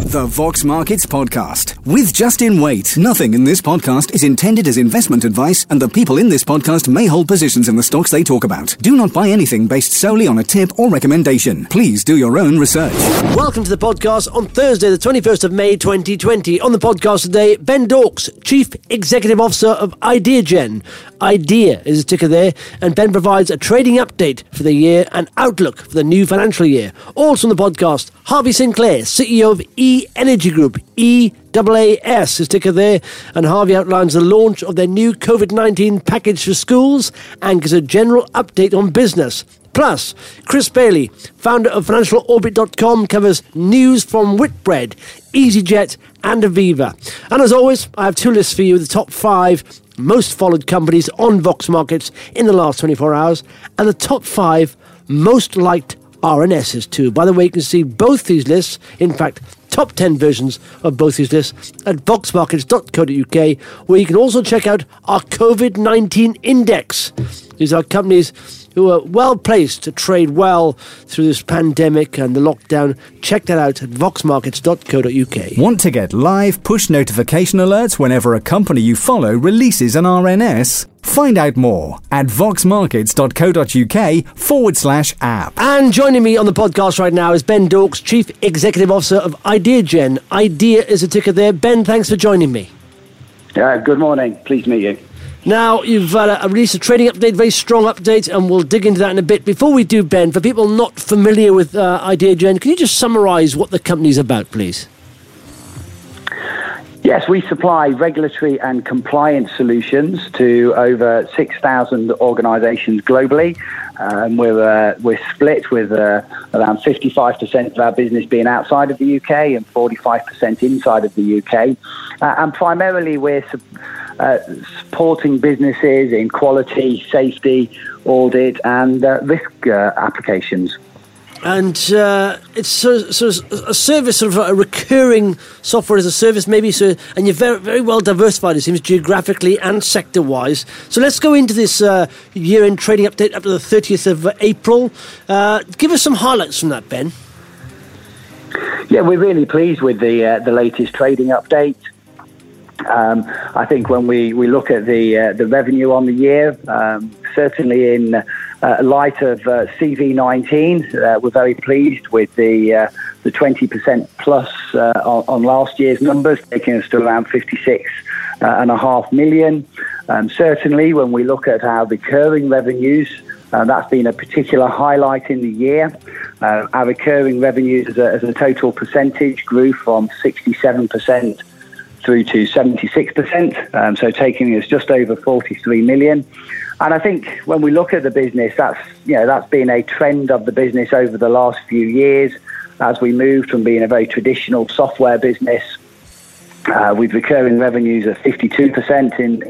The Vox Markets Podcast with Justin Waite. Nothing in this podcast is intended as investment advice, and the people in this podcast may hold positions in the stocks they talk about. Do not buy anything based solely on a tip or recommendation. Please do your own research. Welcome to the podcast on Thursday, the 21st of May, 2020. On the podcast today, Ben Dorks, Chief Executive Officer of Ideagen. IDEA is a ticker there, and Ben provides a trading update for the year and outlook for the new financial year. Also on the podcast, Harvey Sinclair, CEO of E-Energy Group, EAAS is ticker there, and Harvey outlines the launch of their new COVID-19 package for schools and gives a general update on business. Plus, Chris Bailey, founder of FinancialOrbit.com, covers news from Whitbread, EasyJet and Aviva. And as always, I have two lists for you, the top 5 most followed companies on Vox Markets in the last 24 hours and the top 5 most liked RNSs too. By the way, you can see both these lists, in fact, top 10 versions of both these lists at voxmarkets.co.uk, where you can also check out our COVID-19 index. These are companies who are well placed to trade well through this pandemic and the lockdown. Check that out at voxmarkets.co.uk. Want to get live push notification alerts whenever a company you follow releases an RNS? Find out more at voxmarkets.co.uk/app. And joining me on the podcast right now is Ben Dorks, Chief Executive Officer of Ideagen. IDEA is a ticker there. Ben, thanks for joining me. Good morning. Pleased to meet you. Now, you've released a trading update, very strong update, and we'll dig into that in a bit. Before we do, Ben, for people not familiar with Ideagen, can you just summarise what the company's about, please? Yes, we supply regulatory and compliance solutions to over 6,000 organisations globally. We're split with around 55% of our business being outside of the UK and 45% inside of the UK. And primarily we're supporting businesses in quality, safety, audit and risk applications. And it's a service, sort of a recurring software as a service, maybe. So, and you're very, very well diversified, it seems, geographically and sector-wise. So let's go into this year-end trading update up to the 30th of April. Give us some highlights from that, Ben. Yeah, we're really pleased with the latest trading update. I think when we look at the revenue on the year, certainly in light of CV19, we're very pleased with the 20% plus on last year's numbers, taking us to around 56.5 million. Certainly, when we look at our recurring revenues, that's been a particular highlight in the year. Our recurring revenues as a total percentage grew from 67% through to 76%, so taking us just over 43 million. And I think when we look at the business, that's been a trend of the business over the last few years as we moved from being a very traditional software business with recurring revenues of 52% in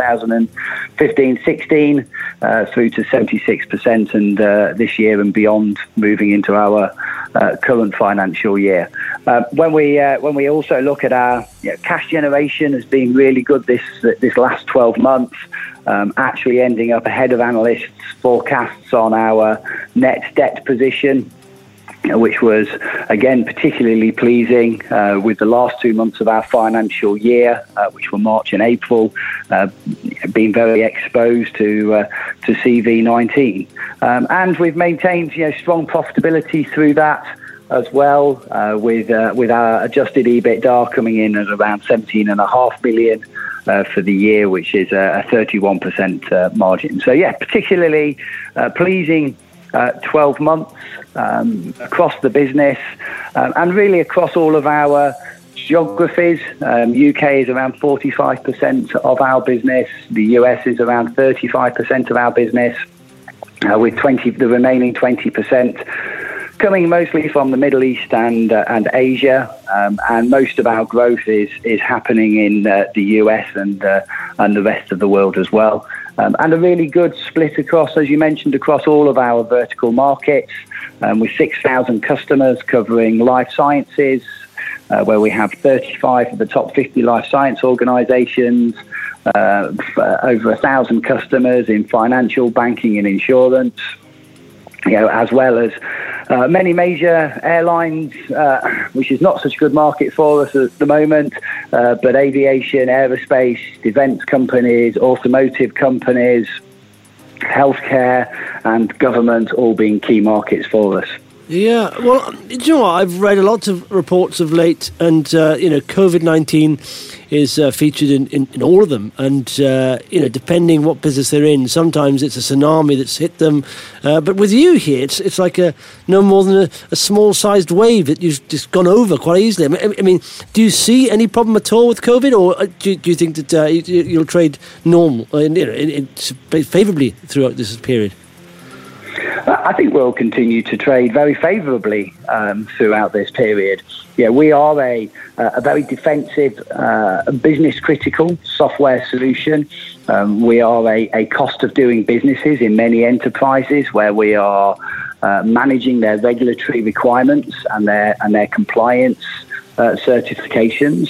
2015-16 through to 76% and this year and beyond, moving into our current financial year. When we also look at our cash generation has been really good this last 12 months, actually ending up ahead of analysts' forecasts on our net debt position, which was, again, particularly pleasing with the last 2 months of our financial year, which were March and April, being very exposed to CV19. And we've maintained strong profitability through that as well, with our adjusted EBITDA coming in at around 17.5 million for the year, which is a 31% margin. So, yeah, particularly pleasing 12 months across the business and really across all of our geographies. UK is around 45% of our business. The US is around 35% of our business, with the remaining 20% coming mostly from the Middle East and Asia, and most of our growth is happening in the US and the rest of the world as well. And a really good split across, as you mentioned, across all of our vertical markets, with 6,000 customers covering life sciences, where we have 35 of the top 50 life science organizations, over 1,000 customers in financial, banking and insurance, as well as Many major airlines, which is not such a good market for us at the moment, but aviation, aerospace, defence companies, automotive companies, healthcare and government all being key markets for us. Yeah, well, do you know what? I've read a lot of reports of late, and COVID-19 is featured in all of them. And depending what business they're in, sometimes it's a tsunami that's hit them. But with you here, it's like no more than a small-sized wave that you've just gone over quite easily. I mean, do you see any problem at all with COVID, or do you think that you'll trade normal, favourably throughout this period? I think we'll continue to trade very favourably throughout this period. Yeah, we are a very defensive, business-critical software solution. We are a cost of doing businesses in many enterprises where we are managing their regulatory requirements and their compliance certifications.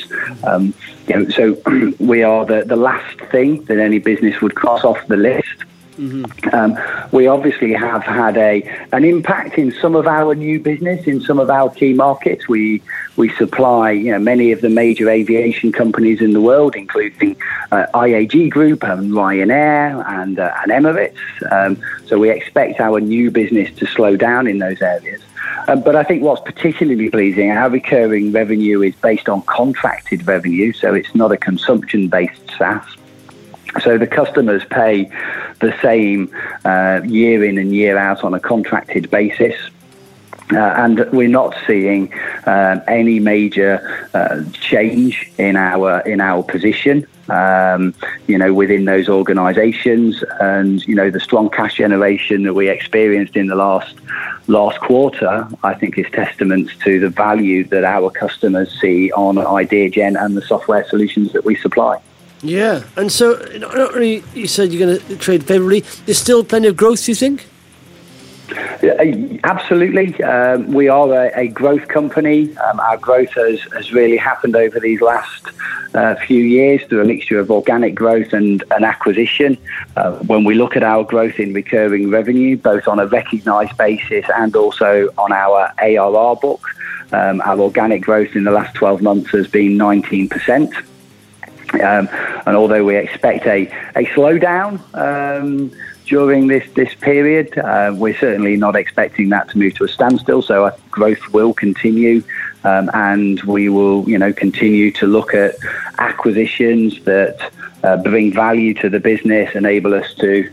So we are the last thing that any business would cross off the list. Mm-hmm. We obviously have had an impact in some of our new business in some of our key markets. We supply many of the major aviation companies in the world, including IAG Group and Ryanair and Emirates. So we expect our new business to slow down in those areas. But I think what's particularly pleasing, our recurring revenue is based on contracted revenue, so it's not a consumption-based SaaS. So the customers pay the same year in and year out on a contracted basis. And we're not seeing any major change in our position, within those organisations. And the strong cash generation that we experienced in the last quarter, I think, is testament to the value that our customers see on IdeaGen and the software solutions that we supply. Yeah, and so not only you said you're going to trade favourably, there's still plenty of growth, you think? Absolutely. We are a growth company. Our growth has really happened over these last few years through a mixture of organic growth and acquisition. When we look at our growth in recurring revenue, both on a recognised basis and also on our ARR book, our organic growth in the last 12 months has been 19%. And although we expect a slowdown during this period, we're certainly not expecting that to move to a standstill. So our growth will continue, and we will, continue to look at acquisitions that bring value to the business, enable us to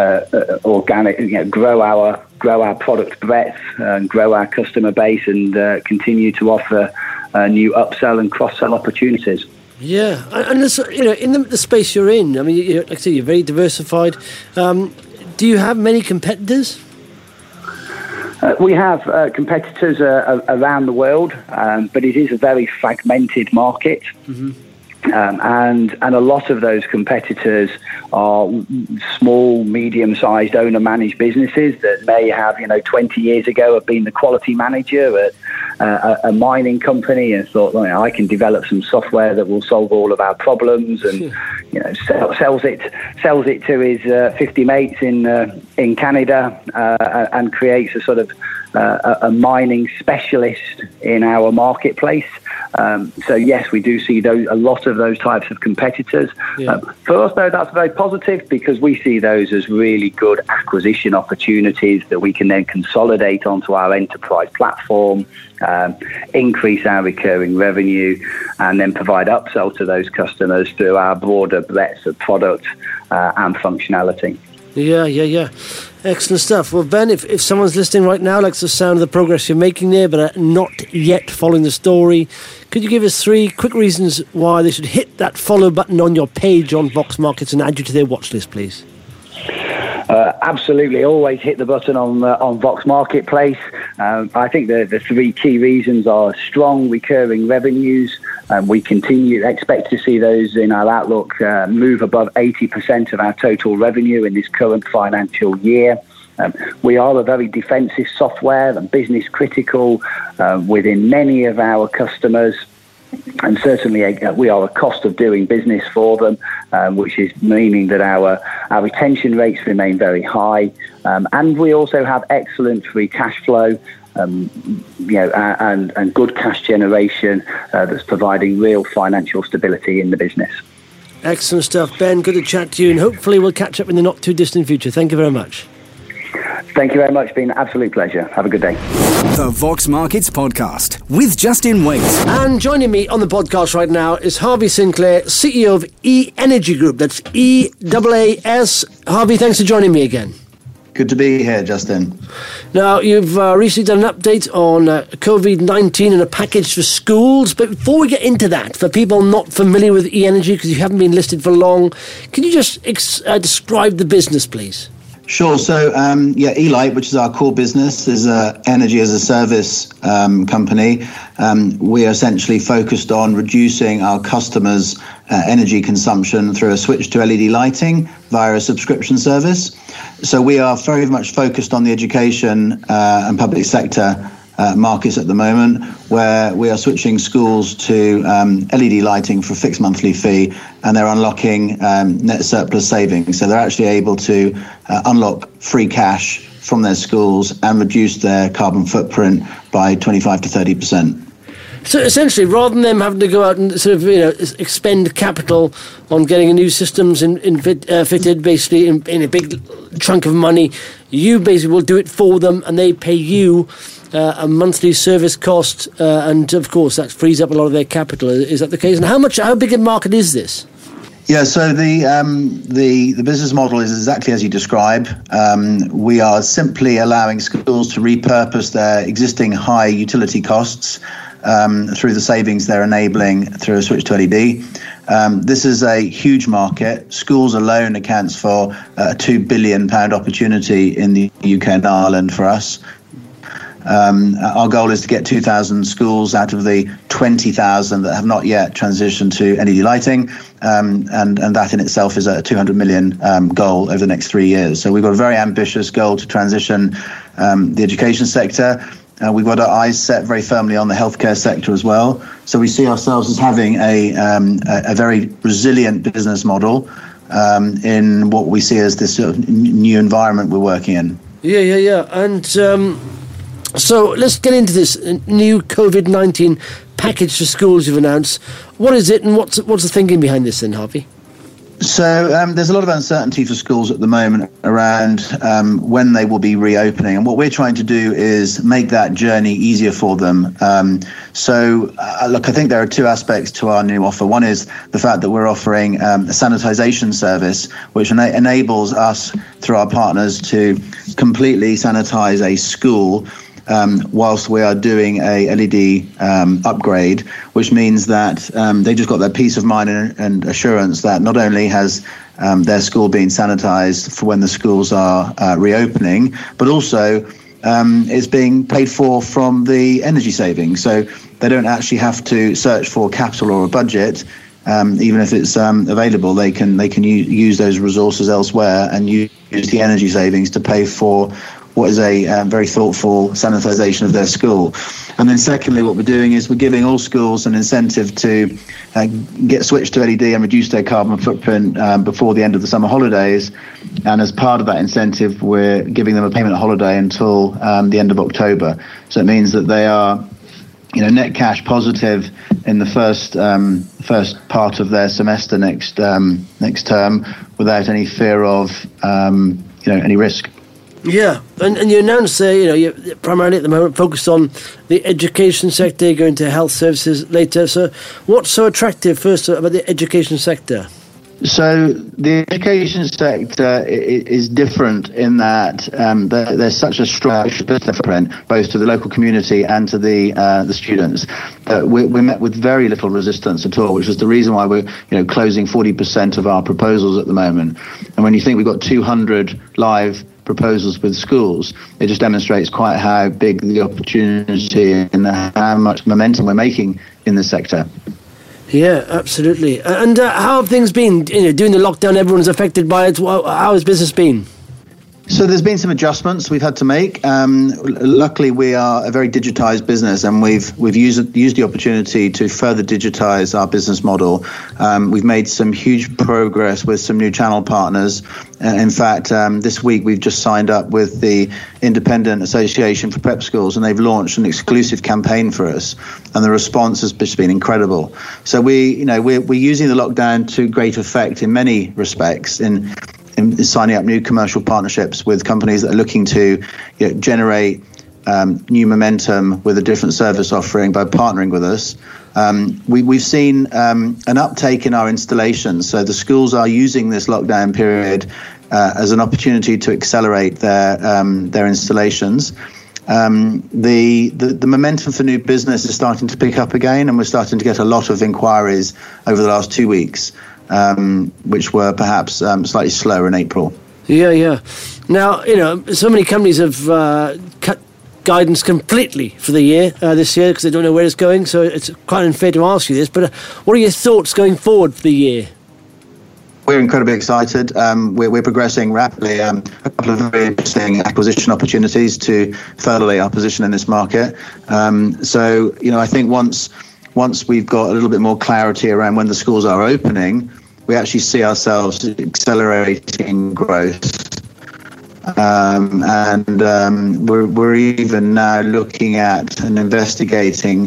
grow our product breadth, and grow our customer base, and continue to offer new upsell and cross-sell opportunities. Yeah, and in the space you're in, I mean, like I say, you're very diversified. Do you have many competitors? We have competitors around the world, but it is a very fragmented market. Mm-hmm. And a lot of those competitors are small, medium-sized owner-managed businesses that may have, 20 years ago have been the quality manager at a mining company and thought, I can develop some software that will solve all of our problems, and sells it to his 50 mates in Canada, and creates a sort of a mining specialist in our marketplace. So yes, we do see a lot of those types of competitors. Yeah. For us, though, that's very positive because we see those as really good acquisition opportunities that we can then consolidate onto our enterprise platform, increase our recurring revenue, and then provide upsell to those customers through our broader breadth of product and functionality. Yeah. Excellent stuff. Well, Ben, if someone's listening right now, likes the sound of the progress you're making there, but are not yet following the story, could you give us 3 quick reasons why they should hit that follow button on your page on Vox Markets and add you to their watch list, please? Absolutely. Always hit the button on Vox Marketplace. I think the 3 key reasons are strong recurring revenues. We expect to see those in our outlook move above 80% of our total revenue in this current financial year. We are a very defensive software and business critical within many of our customers. And certainly we are a cost of doing business for them, which is meaning that our retention rates remain very high. And we also have excellent free cash flow, and good cash generation that's providing real financial stability in the business. Excellent stuff, Ben. Good to chat to you, and hopefully we'll catch up in the not too distant future. Thank you very much. Thank you very much. It's been an absolute pleasure. Have a good day. The Vox Markets Podcast with Justin Waite. And joining me on the podcast right now is Harvey Sinclair, CEO of E-Energy Group. That's EAAS. Harvey, thanks for joining me again. Good to be here, Justin. Now, you've recently done an update on COVID-19 and a package for schools. But before we get into that, for people not familiar with E-Energy, because you haven't been listed for long, can you just describe the business, please? Sure. So, eLight, which is our core business, is an energy as a service company. We are essentially focused on reducing our customers' energy consumption through a switch to LED lighting via a subscription service. So we are very much focused on the education and public sector markets at the moment, where we are switching schools to LED lighting for a fixed monthly fee, and they're unlocking net surplus savings. So they're actually able to unlock free cash from their schools and reduce their carbon footprint by 25 to 30%. So essentially, rather than them having to go out and sort of expend capital on getting new systems fitted, basically in a big chunk of money, you basically will do it for them, and they pay you a monthly service cost, and of course that frees up a lot of their capital. Is that the case? And how big a market is this? Yeah, so the business model is exactly as you describe. We are simply allowing schools to repurpose their existing high utility costs through the savings they're enabling through a switch to LED. This is a huge market. Schools alone accounts for a £2 billion opportunity in the UK and Ireland for us. Our goal is to get 2,000 schools out of the 20,000 that have not yet transitioned to LED lighting, and that in itself is a 200 million goal over the next 3 years. So we've got a very ambitious goal to transition the education sector. We've got our eyes set very firmly on the healthcare sector as well. So we see ourselves as having a very resilient business model in what we see as this sort of new environment we're working in. Yeah. And so let's get into this new COVID-19 package for schools you've announced. What is it, and what's the thinking behind this then, Harvey? So there's a lot of uncertainty for schools at the moment around when they will be reopening. And what we're trying to do is make that journey easier for them. Look, I think there are two aspects to our new offer. One is the fact that we're offering a sanitisation service, which enables us, through our partners, to completely sanitise a school whilst we are doing a LED upgrade, which means that they just got their peace of mind and assurance that not only has their school been sanitised for when the schools are reopening, but also is being paid for from the energy savings. So they don't actually have to search for capital or a budget. Even if it's available, they can use those resources elsewhere and use the energy savings to pay for what is a very thoughtful sanitisation of their school. And then secondly, what we're doing is we're giving all schools an incentive to get switched to LED and reduce their carbon footprint before the end of the summer holidays. And as part of that incentive, we're giving them a payment holiday until the end of October. So it means that they are net cash positive in the first part of their semester next term without any fear of any risk. Yeah, and you announced you're primarily at the moment focused on the education sector, going to health services later. So what's so attractive first about the education sector? So the education sector is different in that there's such a strong footprint, both to the local community and to the students. We met with very little resistance at all, which is the reason why we're closing 40% of our proposals at the moment. And when you think we've got 200 live proposals with schools, it just demonstrates quite how big the opportunity and how much momentum we're making in this sector. Yeah, absolutely. And how have things been? During the lockdown, everyone's affected by it. How has business been? So there's been some adjustments we've had to make. Luckily, we are a very digitized business, and we've used the opportunity to further digitize our business model. We've made some huge progress with some new channel partners. In fact, this week we've just signed up with the Independent Association for Prep Schools, and they've launched an exclusive campaign for us, and the response has just been incredible. So we're using the lockdown to great effect in many respects in signing up new commercial partnerships with companies that are looking to generate new momentum with a different service offering by partnering with us. We've seen an uptake in our installations. So the schools are using this lockdown period as an opportunity to accelerate their installations. The momentum for new business is starting to pick up again, and we're starting to get a lot of inquiries over the last 2 weeks. Which were perhaps slightly slower in April. Yeah. Now, so many companies have cut guidance completely for the year this year because they don't know where it's going. So it's quite unfair to ask you this, but what are your thoughts going forward for the year? We're incredibly excited. We're progressing rapidly. A couple of very interesting acquisition opportunities to further our position in this market. So, I think once we've got a little bit more clarity around when the schools are opening, we actually see ourselves accelerating growth. We're even now looking at and investigating,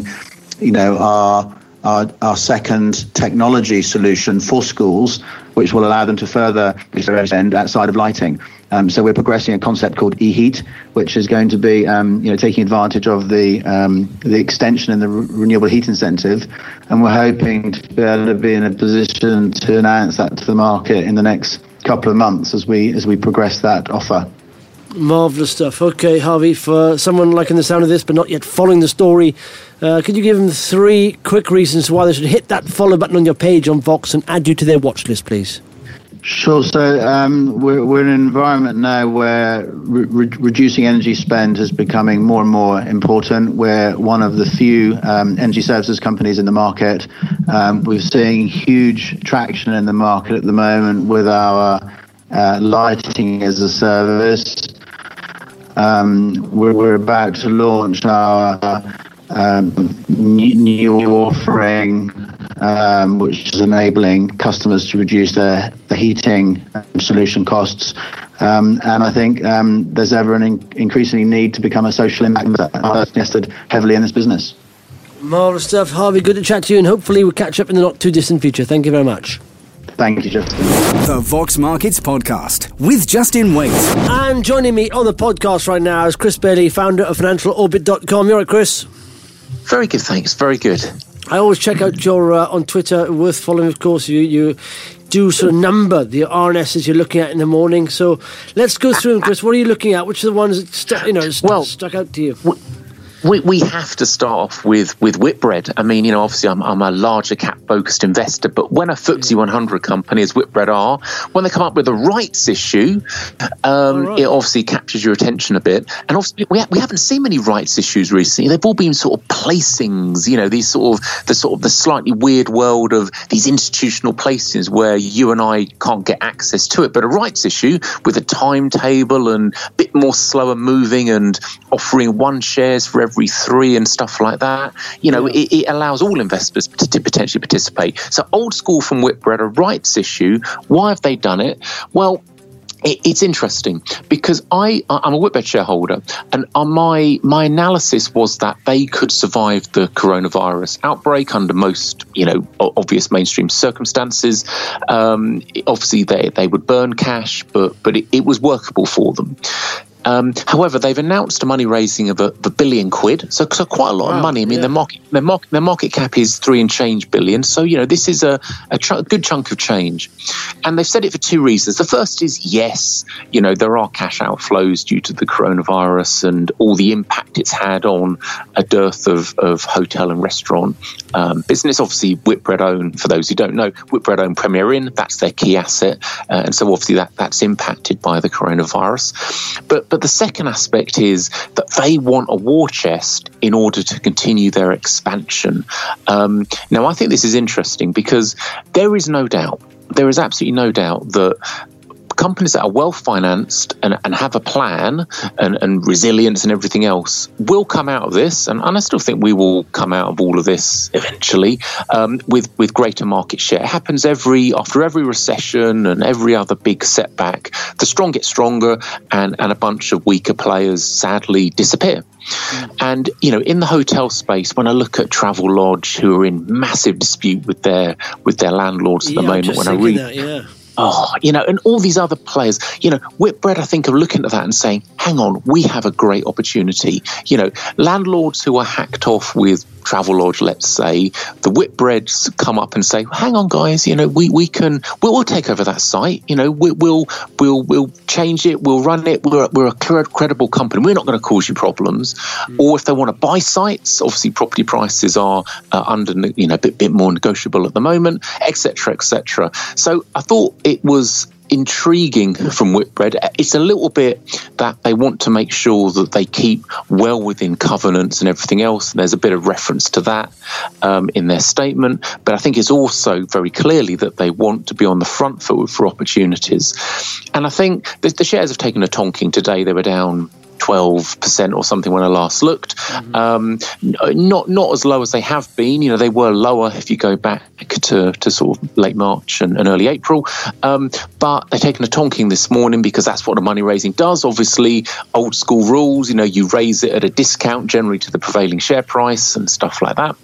our second technology solution for schools, which will allow them to further extend outside of lighting. So we're progressing a concept called eHeat, which is going to be, taking advantage of the extension in the renewable heat incentive, and we're hoping to be able to be in a position to announce that to the market in the next couple of months as we progress that offer. Marvellous stuff. Okay, Harvey, for someone liking the sound of this but not yet following the story, could you give them 3 quick reasons why they should hit that follow button on your page on Vox and add you to their watch list, please? Sure. So we're in an environment now where reducing energy spend is becoming more and more important. We're one of the few energy services companies in the market. We're seeing huge traction in the market at the moment with our lighting as a service. We're about to launch our new offering, which is enabling customers to reduce the heating solution costs. And I think there's ever an increasing need to become a social impact invested heavily in this business. Marvellous stuff. Harvey, good to chat to you, and hopefully we'll catch up in the not too distant future. Thank you very much. Thank you, Justin. The Vox Markets Podcast with Justin Waite. And joining me on the podcast right now is Chris Bailey, founder of financialorbit.com. You all right, Chris? Very good, thanks. Very good. I always check out your on Twitter, worth following, of course. You do sort of number the RNSs you're looking at in the morning. So let's go through them, Chris. What are you looking at? Which are the ones that stuck out to you? We have to start off with Whitbread. I mean, obviously I'm a larger cap focused investor, but when a FTSE 100 company as Whitbread are, when they come up with a rights issue, it obviously captures your attention a bit. And obviously we haven't seen many rights issues recently. They've all been sort of placings, these the slightly weird world of these institutional placings where you and I can't get access to it. But a rights issue with a timetable and a bit more slower moving and offering 1 shares for every 3 and stuff like that. It allows all investors to potentially participate. So old school from Whitbread, a rights issue. Why have they done it? Well, it's interesting because I'm a Whitbread shareholder, and my analysis was that they could survive the coronavirus outbreak under most obvious mainstream circumstances. Obviously they would burn cash, but it was workable for them. However, they've announced a money raising of £1 billion, so quite a lot of money. I mean, their market cap is 3 and change billion, so this is a good chunk of change. And they've said it for 2 reasons. The first is yes, there are cash outflows due to the coronavirus and all the impact it's had on a dearth of hotel and restaurant business. Obviously, Whitbread own, for those who don't know, Whitbread own Premier Inn. That's their key asset, and so obviously that's impacted by the coronavirus. But the second aspect is that they want a war chest in order to continue their expansion. Now, I think this is interesting because there is absolutely no doubt that companies that are well financed and have a plan and resilience and everything else will come out of this, and I still think we will come out of all of this eventually with greater market share. It happens after every recession and every other big setback. The strong get stronger, and a bunch of weaker players sadly disappear. And, you know, in the hotel space, when I look at Travelodge, who are in massive dispute with their landlords at the moment, when I read that, and all these other players, you know, Whitbread, I think, are looking at that and saying, hang on, we have a great opportunity. You know, landlords who are hacked off with Travelodge, let's say, the Whitbreads come up and say, hang on, guys, you know, we'll take over that site. You know, we'll change it, we'll run it. We're a credible company. We're not going to cause you problems. Or if they want to buy sites, obviously property prices are under, you know, a bit more negotiable at the moment, etc., etc. So I thought it was intriguing from Whitbread. It's a little bit that they want to make sure that they keep well within covenants and everything else. And there's a bit of reference to that in their statement. But I think it's also very clearly that they want to be on the front foot for opportunities. And I think the shares have taken a tonking today. They were down 12% or something when I last looked. Not as low as they have been. You know, they were lower if you go back to sort of late March and early April. But they've taken a tonking this morning because that's what the money raising does. Obviously, old school rules, you know, you raise it at a discount generally to the prevailing share price and stuff like that.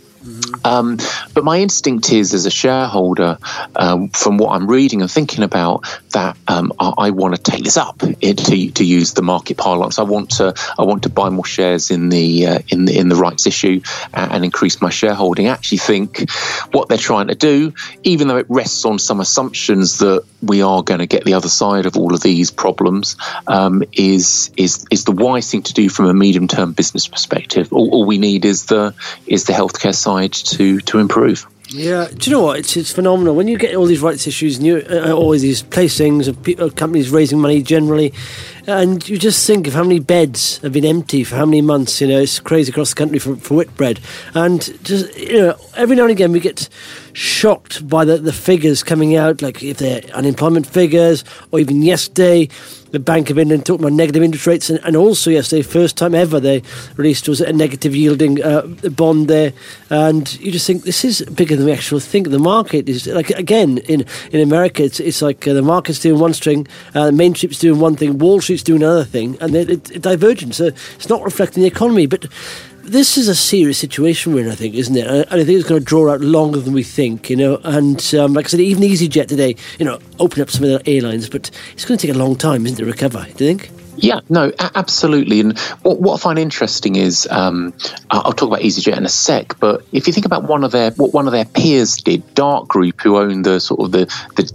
But my instinct is, as a shareholder, from what I'm reading and thinking about, that I want to take this up to use the market parlance. I want to buy more shares in the rights issue and increase my shareholding. I actually think what they're trying to do, even though it rests on some assumptions that we are going to get the other side of all of these problems, is the wise thing to do from a medium-term business perspective. All we need is the healthcare side to improve. Yeah, do you know what? It's phenomenal when you get all these rights issues and always these placings of companies raising money generally, and you just think of how many beds have been empty for how many months. You know, it's crazy across the country for Whitbread, and just, you know, every now and again we get shocked by the figures coming out, like if they're unemployment figures, or even yesterday the Bank of England talked about negative interest rates, and also yesterday, first time ever, they released was a negative yielding bond there, and you just think this is bigger than we actually think. The market is, like, again, in America, it's like the market's doing one string, Main Street's doing one thing, Wall Street's doing another thing, and it's divergent, so it's not reflecting the economy, but this is a serious situation we're in, I think, isn't it? And I think it's going to draw out longer than we think, you know. And like I said, even EasyJet today, you know, open up some of the airlines, but it's going to take a long time, isn't it, to recover? Do you think? Yeah, no, absolutely. And what I find interesting is, I'll talk about EasyJet in a sec, but if you think about what one of their peers did, Dart Group, who own the sort of the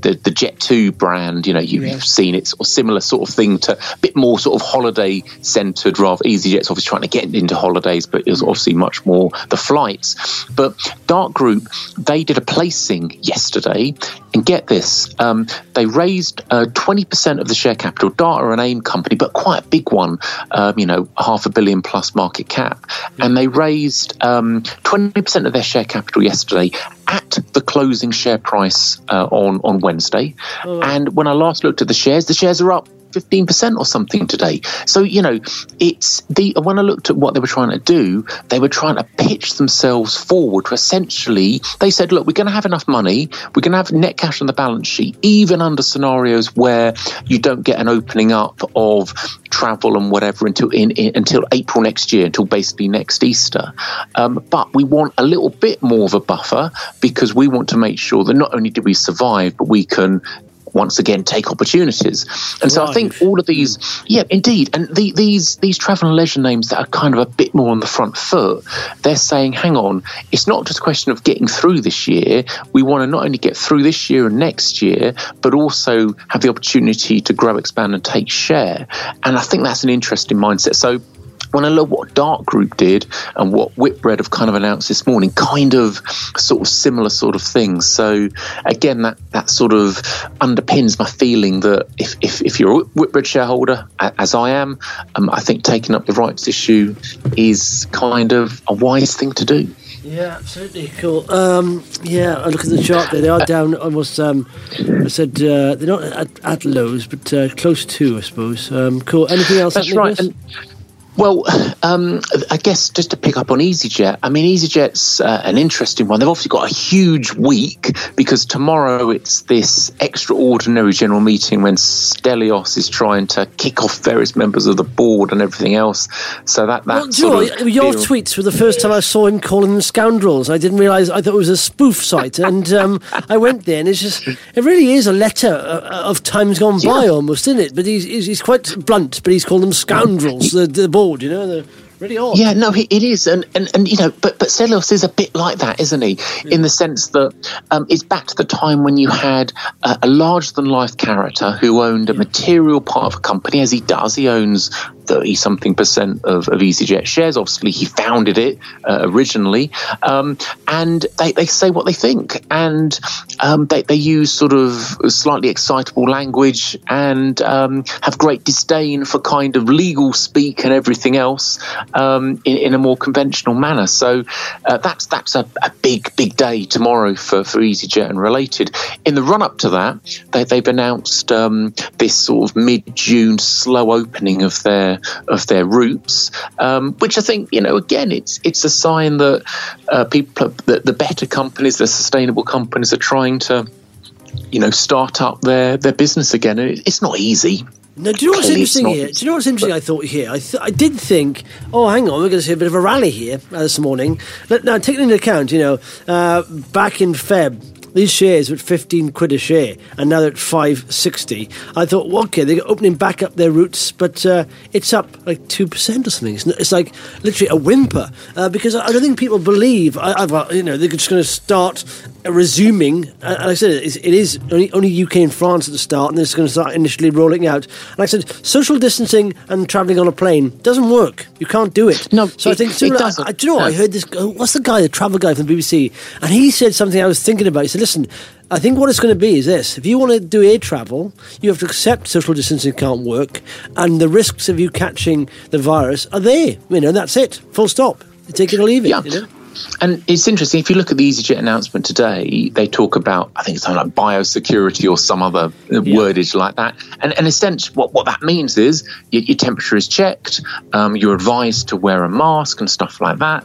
Jet2 brand, you know, you've seen it, sort of similar sort of thing, to a bit more sort of holiday centered, rather. EasyJet's obviously trying to get into holidays, but it was obviously much more the flights. But Dart Group, they did a placing yesterday, and get this, they raised 20% of the share capital. Dart are an AIM company, but quite a big one, you know, $500 million plus market cap. And they raised 20% of their share capital yesterday at the closing share price on Wednesday. And when I last looked at the shares are up 15% or something today. So, you know, when I looked at what they were trying to do, they were trying to pitch themselves forward to essentially, they said, look, we're going to have enough money, we're going to have net cash on the balance sheet, even under scenarios where you don't get an opening up of travel and whatever until April next year, until basically next Easter. But we want a little bit more of a buffer, because we want to make sure that not only do we survive, but we can once again take opportunities. And so I think all of these, yeah, indeed, and these travel and leisure names that are kind of a bit more on the front foot, they're saying, hang on, it's not just a question of getting through this year. We want to not only get through this year and next year, but also have the opportunity to grow, expand and take share. And I think that's an interesting mindset. So when I look what Dart Group did and what Whitbread have kind of announced this morning, kind of sort of similar sort of things. So again, that sort of underpins my feeling that if you're a Whitbread shareholder, as I am, I think taking up the rights issue is kind of a wise thing to do. Yeah, absolutely cool. I look at the chart there. They are down almost. I said they're not at lows, but close to, I suppose. Cool. Anything else? That's right. Well, I guess just to pick up on EasyJet, I mean, EasyJet's an interesting one. They've obviously got a huge week because tomorrow it's this extraordinary general meeting when Stelios is trying to kick off various members of the board and everything else. So your tweets were the first time I saw him calling them scoundrels. I didn't realise. I thought it was a spoof site, and I went there, and it really is a letter of times gone by, almost, isn't it? But he's quite blunt, but he's called them scoundrels. The board. You know, they're really odd. Yeah, no, it is, and you know, but Stelios is a bit like that, isn't he? Yeah. In the sense that it's back to the time when you had a larger-than-life character who owned a material part of a company, as he does. He owns 30-something% of EasyJet shares. Obviously, he founded it originally, and they say what they think, and they use sort of slightly excitable language and have great disdain for kind of legal speak and everything else in a more conventional manner. So that's a big day tomorrow for EasyJet and related. In the run-up to that, they've announced this sort of mid-June slow opening of their routes, which I think, you know, again, it's a sign that the better companies, the sustainable companies, are trying to, you know, start up their business again. And it's not easy. No, do you know what's interesting here? Do you know what's interesting? I thought here, I did think, oh, hang on, we're going to see a bit of a rally here this morning. Now, taking into account, you know, back in Feb, these shares were at 15 quid a share, and now they're at 5.60. I thought, well, okay, they're opening back up their routes, but it's up like 2% or something. It's like literally a whimper, because I don't think people believe, you know, they're just going to start resuming. And like I said, it is only UK and France at the start, and they're just going to start initially rolling out. And like I said, social distancing and travelling on a plane doesn't work. You can't do it. No, so I think it doesn't. Do you know what? I heard this. What's the guy, the travel guy from the BBC? And he said something I was thinking about. He said, listen, I think what it's going to be is this. If you want to do air travel, you have to accept social distancing can't work, and the risks of you catching the virus are there. You know, that's it. Full stop. You take it or leave it. Yeah. You know? And it's interesting, if you look at the EasyJet announcement today, they talk about, I think it's something like biosecurity or some other wordage like that. And essentially what that means is your temperature is checked, you're advised to wear a mask and stuff like that.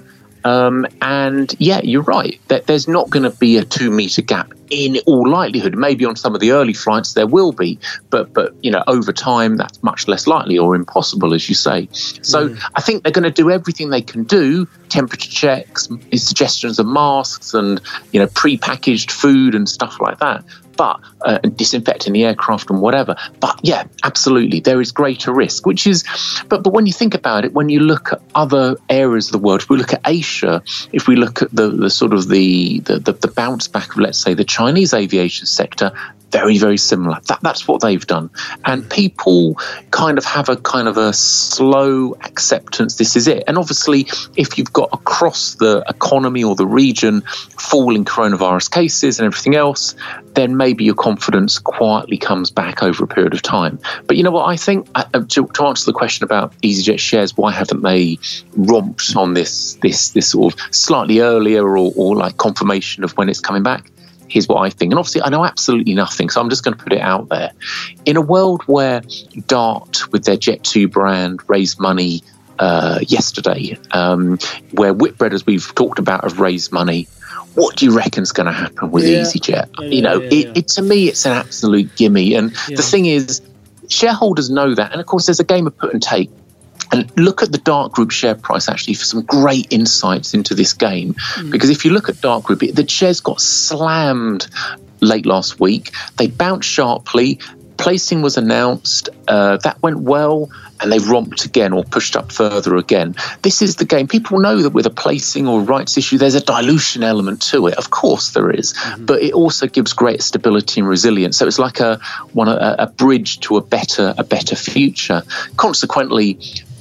And yeah, you're right. There's not going to be a 2 meter gap in all likelihood. Maybe on some of the early flights there will be, but you know, over time that's much less likely or impossible, as you say. So I think they're going to do everything they can do: temperature checks, suggestions of masks, and you know, pre-packaged food and stuff like that. But disinfecting the aircraft and whatever. But yeah, absolutely, there is greater risk. Which is, but when you think about it, when you look at other areas of the world, if we look at Asia, if we look at the sort of the bounce back of, let's say, the Chinese aviation sector, very, very similar. That's what they've done. And people kind of have a slow acceptance. This is it. And obviously, if you've got across the economy or the region falling coronavirus cases and everything else, then maybe your confidence quietly comes back over a period of time. But you know what I think? To answer the question about EasyJet shares, why haven't they romped on this sort of slightly earlier or like confirmation of when it's coming back? Here's what I think. And obviously, I know absolutely nothing, so I'm just going to put it out there. In a world where Dart, with their Jet2 brand, raised money yesterday, where Whitbread, as we've talked about, have raised money, what do you reckon is going to happen with EasyJet? To me, it's an absolute gimme. And the thing is, shareholders know that. And of course, there's a game of put and take. And look at the Dart Group share price, actually, for some great insights into this game. Because if you look at Dart Group, the shares got slammed late last week. They bounced sharply. Placing was announced. That went well. And they romped again or pushed up further again. This is the game. People know that with a placing or rights issue, there's a dilution element to it. Of course there is. But it also gives greater stability and resilience. So it's like a bridge to a better future. Consequently,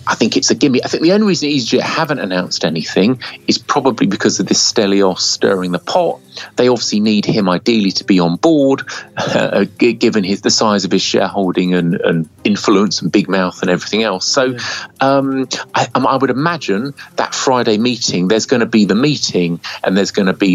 I think it's a gimme. I think the only reason EasyJet haven't announced anything is probably because of this Stelios stirring the pot. They obviously need him ideally to be on board, given the size of his shareholding and influence and big mouth and everything else. So I would imagine that Friday meeting, there's going to be the meeting and there's going to be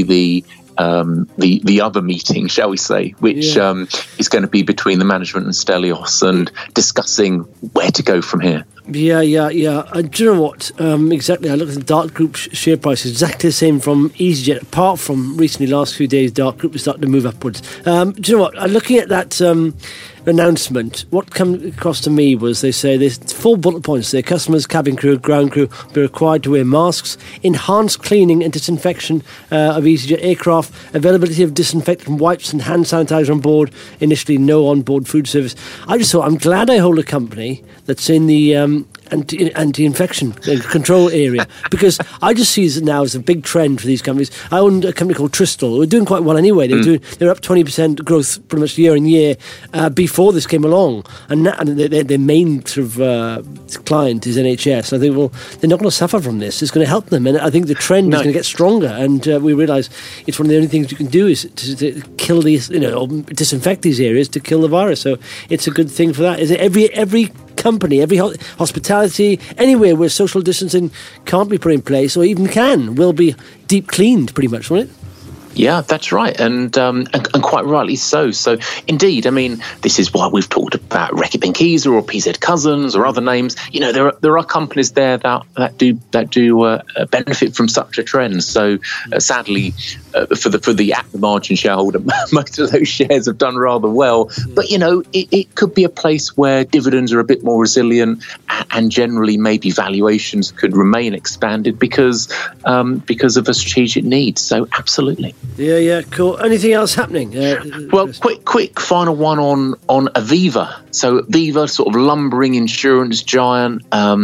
the other meeting, shall we say, which is going to be between the management and Stelios and discussing where to go from here. Yeah. Do you know what? Exactly. I looked at the Dart Group share price, exactly the same from EasyJet, apart from recently, last few days, Dart Group is starting to move upwards. Do you know what? Looking at that announcement, what came across to me was they say there's 4 bullet points there. Customers, cabin crew, ground crew be required to wear masks, enhanced cleaning and disinfection of EasyJet aircraft, availability of disinfectant wipes and hand sanitizer on board, initially no on-board food service. I just thought, I'm glad I hold a company that's in the anti-infection control area, because I just see it now as a big trend for these companies. I owned a company called Tristel. We're doing quite well anyway. They're up 20% growth pretty much year on year before this came along, and their main sort of client is NHS. I think, well, they're not going to suffer from this. It's going to help them, and I think the trend is going to get stronger. And we realise it's one of the only things you can do is to kill these, or disinfect these areas to kill the virus. So it's a good thing for that. Is it every company, every hospitality, anywhere where social distancing can't be put in place, or even will be deep cleaned pretty much, won't it? Yeah, that's right, and quite rightly so. So, indeed, I mean, this is why we've talked about Reckitt Benckiser or PZ Cussons or other names. There are companies there that do benefit from such a trend. So, sadly, for the at the margin shareholder, most of those shares have done rather well. But it could be a place where dividends are a bit more resilient, and generally maybe valuations could remain expanded because of a strategic need. So, absolutely. Yeah, cool. Anything else happening? Well, quick final one on Aviva. So Aviva, sort of lumbering insurance giant.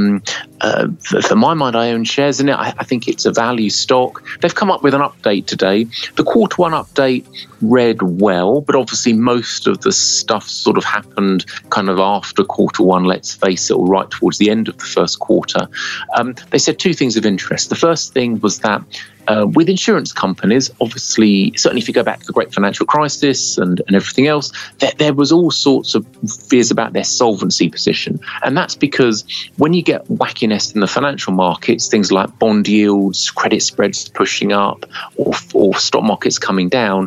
For my mind, I own shares in it. I think it's a value stock. They've come up with an update today. The quarter one update read well, but obviously most of the stuff sort of happened kind of after quarter one, let's face it, or right towards the end of the first quarter. They said 2 things of interest. The first thing was that with insurance companies, obviously, certainly if you go back to the great financial crisis and everything else, there was all sorts of fears about their solvency position. And that's because when you get wackiness in the financial markets, things like bond yields, credit spreads pushing up, or stock markets coming down,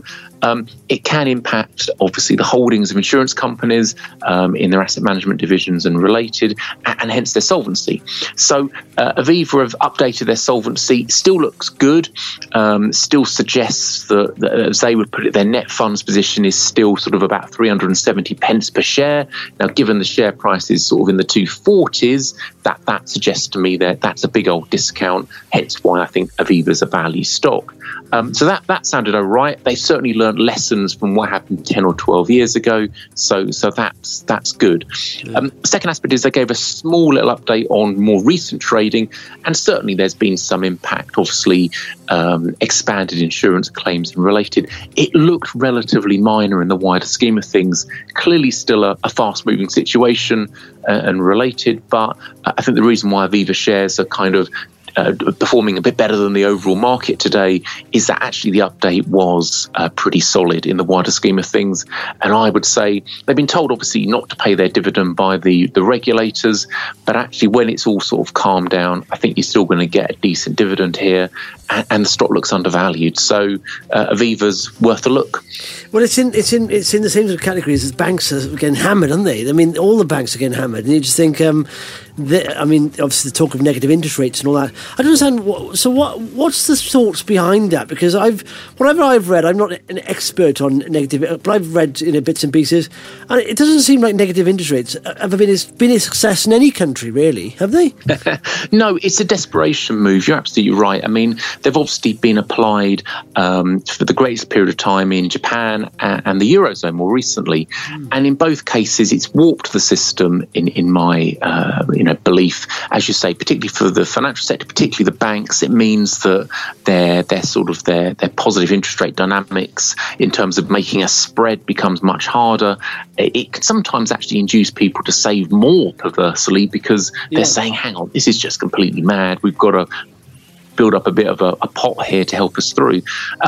it can impact, obviously, the holdings of insurance companies in their asset management divisions and related, and hence their solvency. So Aviva have updated their solvency, still looks good, still suggests that, as they would put it, their net funds position is still sort of about 370 pence per share. Now, given the share price is sort of in the 240s, that suggests to me that that's a big old discount, hence why I think Aviva's a value stock. So that sounded all right. They've certainly learned lessons from what happened 10 or 12 years ago. So that's good. Second aspect is they gave a small little update on more recent trading, and certainly there's been some impact, obviously, expanded insurance claims and related. It looked relatively minor in the wider scheme of things. Clearly still a fast-moving situation and related, but I think the reason why Aviva shares are kind of performing a bit better than the overall market today is that actually the update was pretty solid in the wider scheme of things. And I would say they've been told, obviously, not to pay their dividend by the regulators, but actually when it's all sort of calmed down, I think you're still going to get a decent dividend here, and the stock looks undervalued. So Aviva's worth a look. Well, it's in the same sort of categories as banks are getting hammered, aren't they? I mean, all the banks are getting hammered, and you just think, obviously the talk of negative interest rates and all that. I don't understand. What's the thoughts behind that? Because whatever I've read, I'm not an expert on negative, but I've read bits and pieces, and it doesn't seem like negative interest rates have been a success in any country, really, have they? No, it's a desperation move. You're absolutely right. I mean, they've obviously been applied for the greatest period of time in Japan and the Eurozone more recently, and in both cases, it's warped the system in my belief, as you say, particularly for the financial sector, particularly the banks. It means that their positive interest rate dynamics in terms of making a spread becomes much harder. It can sometimes actually induce people to save more, perversely, because they're saying, hang on, this is just completely mad. We've got to build up a bit of a pot here to help us through.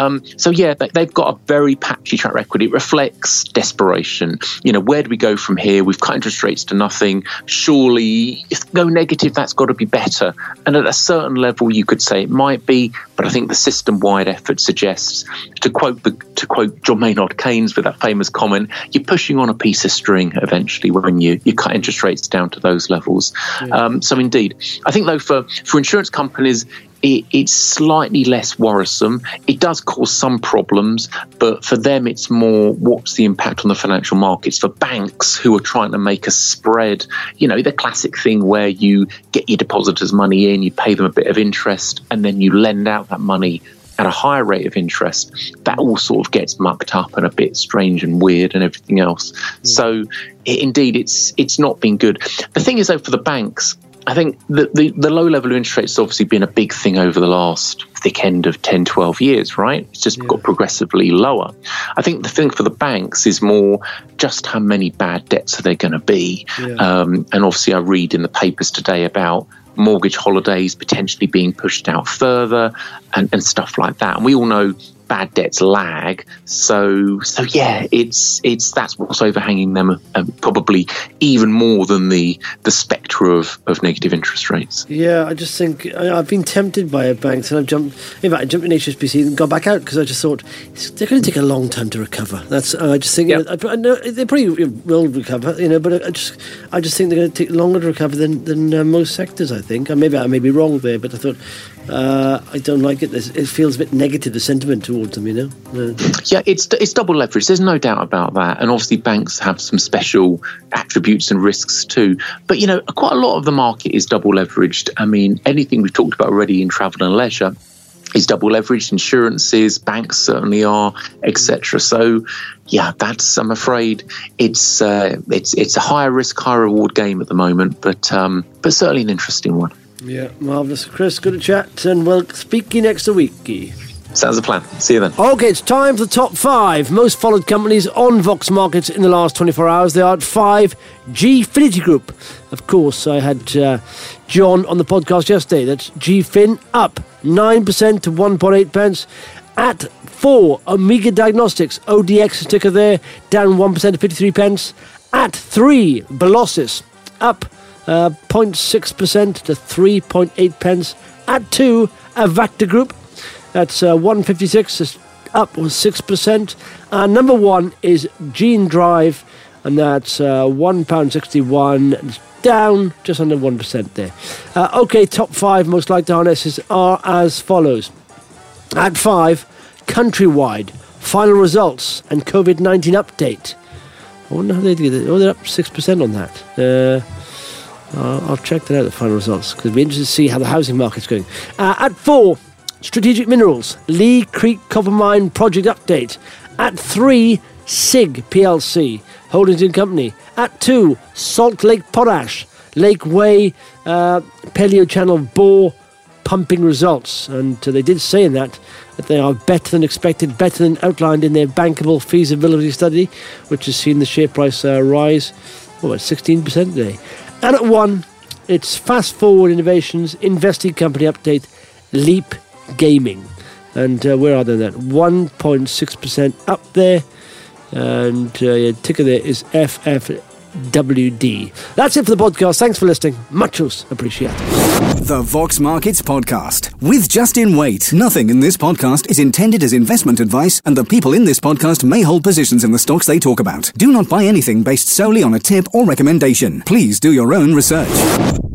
They've got a very patchy track record. It reflects desperation. Where do we go from here? We've cut interest rates to nothing. Surely, if go negative, that's got to be better. And at a certain level, you could say it might be, but I think the system-wide effort suggests, to quote John Maynard Keynes with that famous comment, you're pushing on a piece of string eventually when you cut interest rates down to those levels. So indeed, I think though for insurance companies, it's slightly less worrisome. It does cause some problems, but for them it's more, what's the impact on the financial markets? For banks who are trying to make a spread, the classic thing where you get your depositors' money in, you pay them a bit of interest, and then you lend out that money at a higher rate of interest, that all sort of gets mucked up and a bit strange and weird and everything else. So indeed, it's not been good. The thing is, though, for the banks, I think the low level of interest rates has obviously been a big thing over the last thick end of 10, 12 years, right? It's just got progressively lower. I think the thing for the banks is more just how many bad debts are there going to be. And obviously I read in the papers today about mortgage holidays potentially being pushed out further and stuff like that. And we all know bad debts lag. So yeah, it's that's what's overhanging them, probably even more than the spectre of negative interest rates. Yeah, I just think I've been tempted by banks, and I jumped in HSBC and got back out because I just thought they're going to take a long time to recover. I just think I know they probably will recover, but I just think they're going to take longer to recover than most sectors. I think, and maybe I may be wrong there, but I thought I don't like it. It feels a bit negative, the sentiment towards them, Yeah, it's double leverage. There's no doubt about that. And obviously banks have some special attributes and risks too. But, quite a lot of the market is double leveraged. I mean, anything we've talked about already in travel and leisure is double leveraged. Insurances, banks certainly are, etc. So, yeah, I'm afraid it's a higher risk, higher reward game at the moment, but certainly an interesting one. Yeah, marvellous. Chris, good to chat, and we'll speak to you next week. Sounds a plan. See you then. Okay, it's time for the top 5 most followed companies on Vox Markets in the last 24 hours. They are at 5, Gfinity Group. Of course, I had John on the podcast yesterday. That's Gfin up 9% to 1.8 pence. At 4, Omega Diagnostics, ODX ticker there, down 1% to 53 pence. At 3, Belosys, up 0.6% to 3.8 pence. At 2, Avacta Group, that's 156, is up 6%. Number 1 is Gene Drive, and that's £1.61, down just under 1% there. Okay, top 5 most likely harnesses are as follows. At 5, Countrywide, final results and COVID-19 update. I wonder how they did it. Oh, they're up 6% on that. I'll check that out, the final results, because it'll be interesting to see how the housing market's going. At 4, Strategic Minerals, Lee Creek Copper Mine project update. At 3, SIG PLC, Holdings and Company. At 2, Salt Lake Potash, Lake Way, Paleo Channel bore pumping results. And they did say in that they are better than expected, better than outlined in their bankable feasibility study, which has seen the share price rise, 16% today. And at 1, it's Fast Forward Innovations, investing company update, Leap Gaming. And where are they then? 1.6% up there. And ticker there is FFWD. That's it for the podcast. Thanks for listening. Much appreciated. The Vox Markets Podcast with Justin Waite. Nothing in this podcast is intended as investment advice, and the people in this podcast may hold positions in the stocks they talk about. Do not buy anything based solely on a tip or recommendation. Please do your own research.